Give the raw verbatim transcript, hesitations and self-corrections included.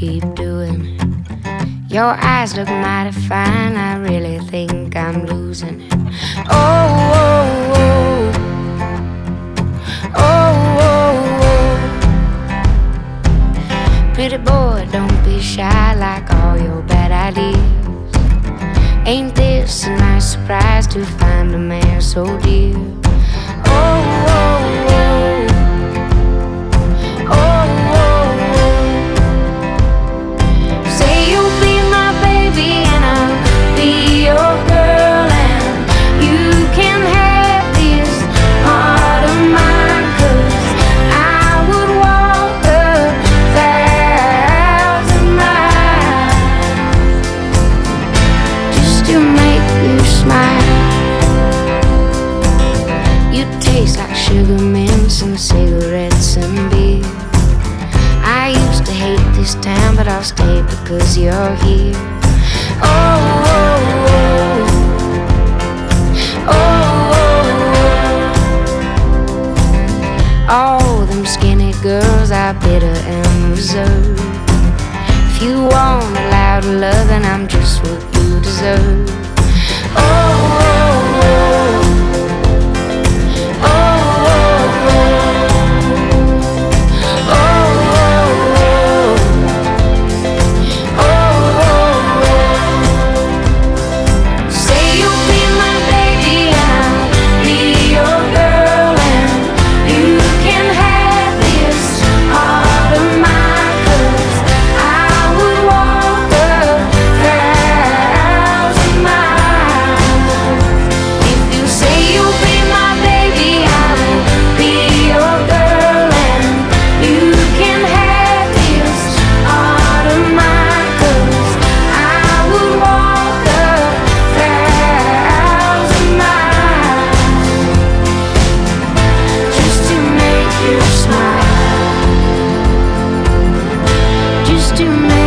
keep doing it. Your eyes look mighty fine, I really think I'm losing it. Oh, oh, oh, oh, oh, oh. Pretty boy, don't be shy like all your bad ideas. Ain't this a nice surprise to find a man so dear? Oh, oh, oh, oh, oh, oh. Say you'll be my baby and I'll be your girl, and you can have this heart of mine, 'cause I would walk a thousand miles just to make you smile. You taste like sugar mints and cigarettes and beer. I used to hate this town, but I'll stay because you're here. Oh, oh, oh, oh, oh. All them skinny girls are bitter and reserved. If you want a loud love, then I'm just what you deserve. Oh, oh, oh. To make